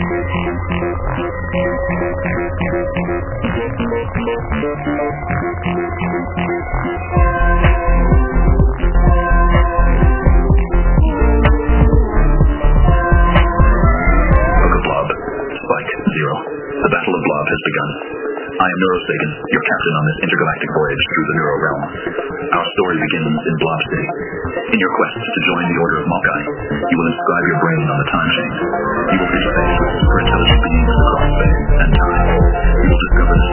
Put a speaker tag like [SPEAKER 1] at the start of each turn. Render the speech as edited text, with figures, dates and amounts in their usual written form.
[SPEAKER 1] The Battle of Blob has begun. I am Neurosagan, your captain on this intergalactic voyage through the Neuro Realm. Our story begins in Blob City. In your quest to join the Order of Maokai, you will inscribe your brain on the time chain. You will interface with superintelligent beings across space and time. You will discover the